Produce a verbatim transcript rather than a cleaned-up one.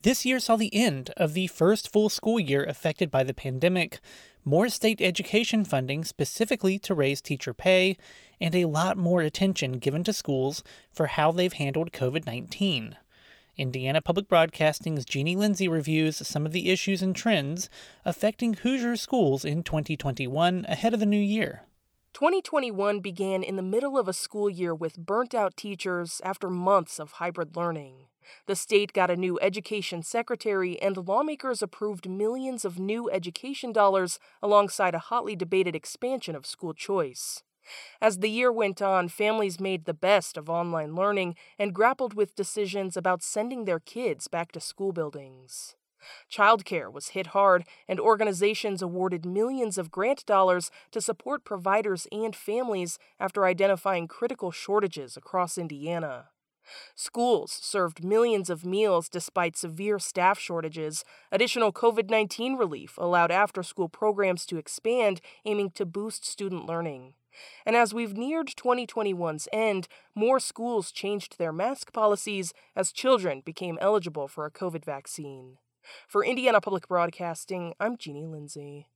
This year saw the end of the first full school year affected by the pandemic, more state education funding specifically to raise teacher pay, and a lot more attention given to schools for how they've handled covid nineteen. Indiana Public Broadcasting's Jeannie Lindsay reviews some of the issues and trends affecting Hoosier schools in twenty twenty-one ahead of the new year. twenty twenty-one began in the middle of a school year with burnt-out teachers after months of hybrid learning. The state got a new education secretary, and lawmakers approved millions of new education dollars alongside a hotly debated expansion of school choice. As the year went on, families made the best of online learning and grappled with decisions about sending their kids back to school buildings. Childcare was hit hard, and organizations awarded millions of grant dollars to support providers and families after identifying critical shortages across Indiana. Schools served millions of meals despite severe staff shortages. Additional covid nineteen relief allowed after-school programs to expand, aiming to boost student learning. And as we've neared twenty twenty-one's end, more schools changed their mask policies as children became eligible for a COVID vaccine. For Indiana Public Broadcasting, I'm Jeannie Lindsay.